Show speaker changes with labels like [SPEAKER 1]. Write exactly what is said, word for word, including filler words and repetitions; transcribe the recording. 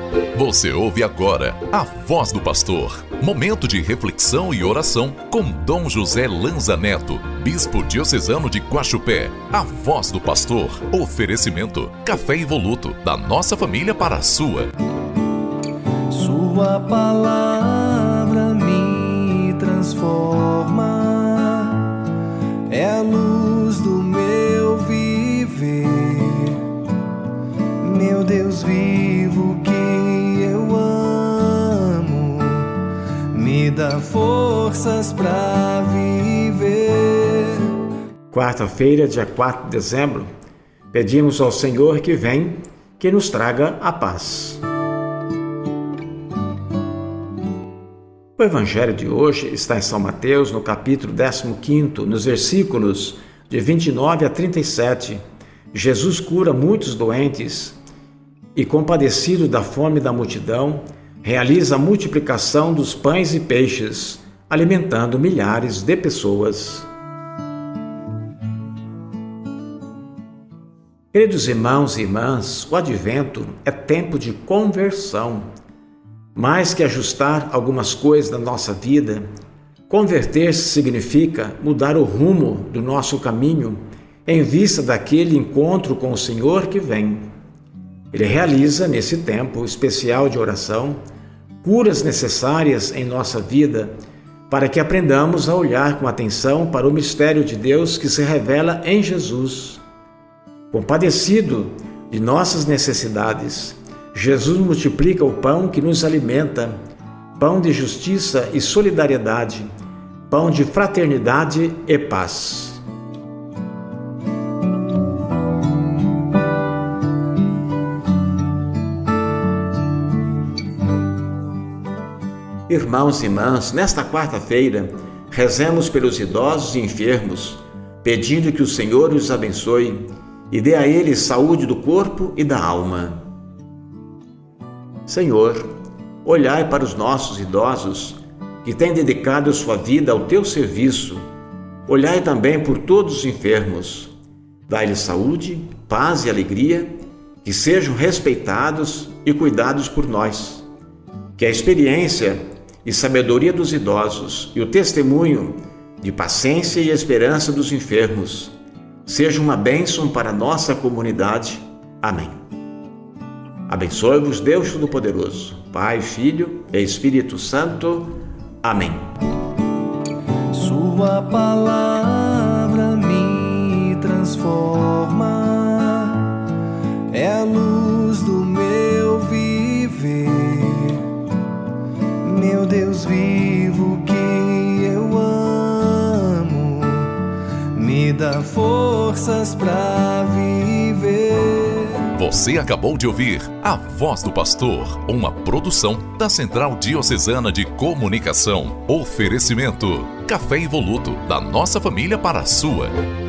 [SPEAKER 1] Você ouve agora a Voz do Pastor, momento de reflexão e oração com Dom José Lanza Neto, Bispo Diocesano de Guaxupé. A Voz do Pastor, oferecimento, café Evoluto, da nossa família para a sua.
[SPEAKER 2] Sua palavra me transforma, é a luz do meu viver, meu Deus vivo que eu amo, me dá forças pra viver.
[SPEAKER 3] Quarta-feira, dia quatro de dezembro, pedimos ao Senhor que vem, que nos traga a paz. O Evangelho de hoje está em São Mateus, no capítulo décimo quinto, nos versículos de vinte e nove a trinta e sete. Jesus cura muitos doentes e, compadecido da fome da multidão, realiza a multiplicação dos pães e peixes, alimentando milhares de pessoas. Queridos irmãos e irmãs, o advento é tempo de conversão. Mais que ajustar algumas coisas da nossa vida, converter-se significa mudar o rumo do nosso caminho em vista daquele encontro com o Senhor que vem. Ele realiza, nesse tempo especial de oração, curas necessárias em nossa vida para que aprendamos a olhar com atenção para o mistério de Deus que se revela em Jesus. Compadecido de nossas necessidades, Jesus multiplica o pão que nos alimenta, pão de justiça e solidariedade, pão de fraternidade e paz. Irmãos e irmãs, nesta quarta-feira, rezemos pelos idosos e enfermos, pedindo que o Senhor os abençoe e dê a eles saúde do corpo e da alma. Senhor, olhai para os nossos idosos que têm dedicado sua vida ao teu serviço. Olhai também por todos os enfermos. Dai-lhes saúde, paz e alegria, que sejam respeitados e cuidados por nós. Que a experiência e sabedoria dos idosos e o testemunho de paciência e esperança dos enfermos sejam uma bênção para a nossa comunidade. Amém. Abençoe-vos Deus Todo-Poderoso, Pai, Filho e Espírito Santo. Amém.
[SPEAKER 2] Sua palavra me transforma, é a luz do meu viver, meu Deus vivo que eu amo, me dá forças pra viver.
[SPEAKER 1] Você acabou de ouvir A Voz do Pastor, uma produção da Central Diocesana de Comunicação. Oferecimento, café Evoluto, da nossa família para a sua.